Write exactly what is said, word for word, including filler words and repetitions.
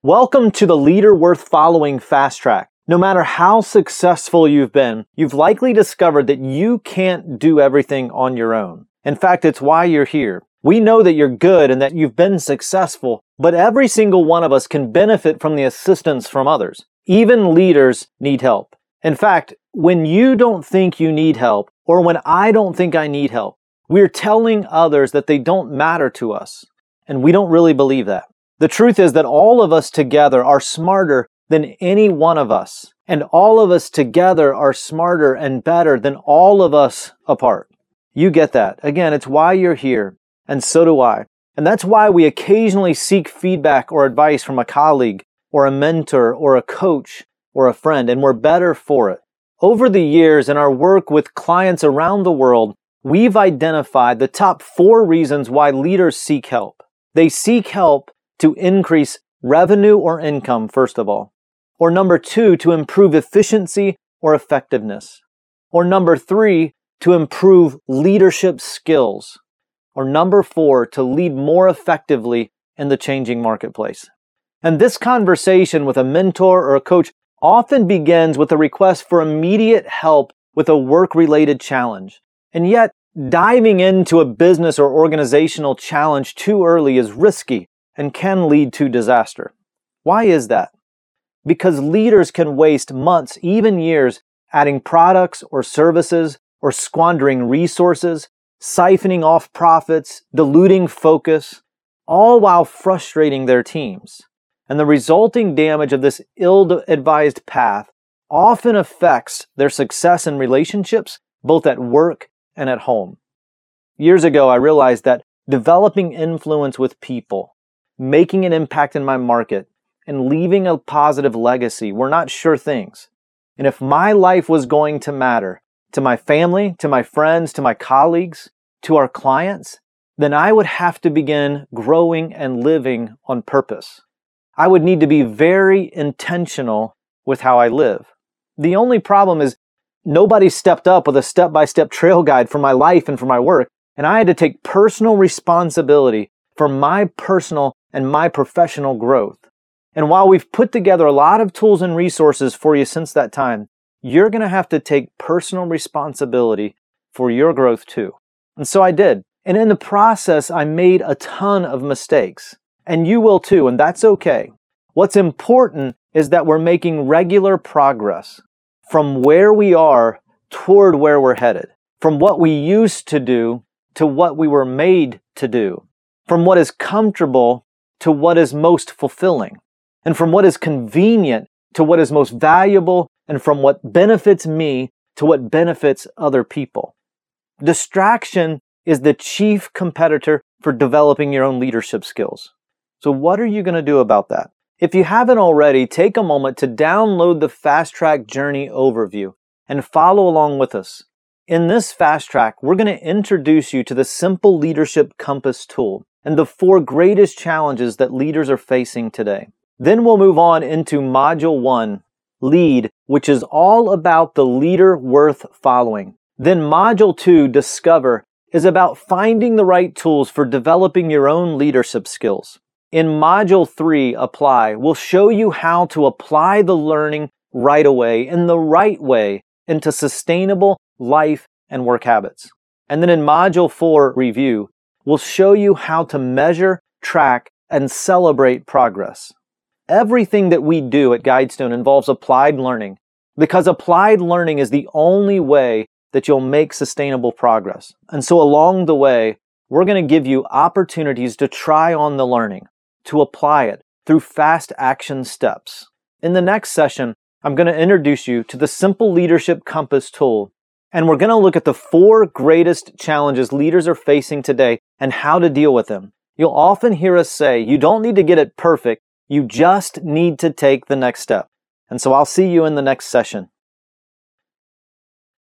Welcome to the Leader Worth Following Fast Track. No matter how successful you've been, you've likely discovered that you can't do everything on your own. In fact, it's why you're here. We know that you're good and that you've been successful, but every single one of us can benefit from the assistance from others. Even leaders need help. In fact, when you don't think you need help, or when I don't think I need help, we're telling others that they don't matter to us. And we don't really believe that. The truth is that all of us together are smarter than any one of us. And all of us together are smarter and better than all of us apart. You get that. Again, it's why you're here. And so do I. And that's why we occasionally seek feedback or advice from a colleague or a mentor or a coach or a friend, and we're better for it. Over the years in our work with clients around the world, we've identified the top four reasons why leaders seek help. They seek help to increase revenue or income, first of all. Or number two, to improve efficiency or effectiveness. Or number three, to improve leadership skills. Or number four, to lead more effectively in the changing marketplace. And this conversation with a mentor or a coach often begins with a request for immediate help with a work-related challenge. And yet, diving into a business or organizational challenge too early is risky and can lead to disaster. Why is that? Because leaders can waste months, even years, adding products or services or squandering resources, siphoning off profits, diluting focus, all while frustrating their teams. And the resulting damage of this ill-advised path often affects their success in relationships, both at work and at home. Years ago, I realized that developing influence with people, making an impact in my market, and leaving a positive legacy were not sure things. And if my life was going to matter to my family, to my friends, to my colleagues, to our clients, then I would have to begin growing and living on purpose. I would need to be very intentional with how I live. The only problem is nobody stepped up with a step-by-step trail guide for my life and for my work, and I had to take personal responsibility for my personal and my professional growth. And while we've put together a lot of tools and resources for you since that time, you're going to have to take personal responsibility for your growth too. And so I did. And in the process, I made a ton of mistakes. And you will too, and that's okay. What's important is that we're making regular progress from where we are toward where we're headed, from what we used to do to what we were made to do, from what is comfortable to what is most fulfilling, and from what is convenient to what is most valuable, and from what benefits me to what benefits other people. Distraction is the chief competitor for developing your own leadership skills. So what are you going to do about that? If you haven't already, take a moment to download the Fast Track Journey Overview and follow along with us. In this Fast Track, we're going to introduce you to the Simple Leadership Compass tool and the four greatest challenges that leaders are facing today. Then we'll move on into Module one, Lead, which is all about the leader worth following. Then Module two, Discover, is about finding the right tools for developing your own leadership skills. In Module three, Apply, we'll show you how to apply the learning right away, in the right way, into sustainable life and work habits. And then in Module four, Review, we'll show you how to measure, track, and celebrate progress. Everything that we do at Guidestone involves applied learning, because applied learning is the only way that you'll make sustainable progress. And so along the way, we're going to give you opportunities to try on the learning, to apply it through fast action steps. In the next session, I'm going to introduce you to the Simple Leadership Compass tool, and we're going to look at the four greatest challenges leaders are facing today and how to deal with them. You'll often hear us say, you don't need to get it perfect, you just need to take the next step. And so I'll see you in the next session.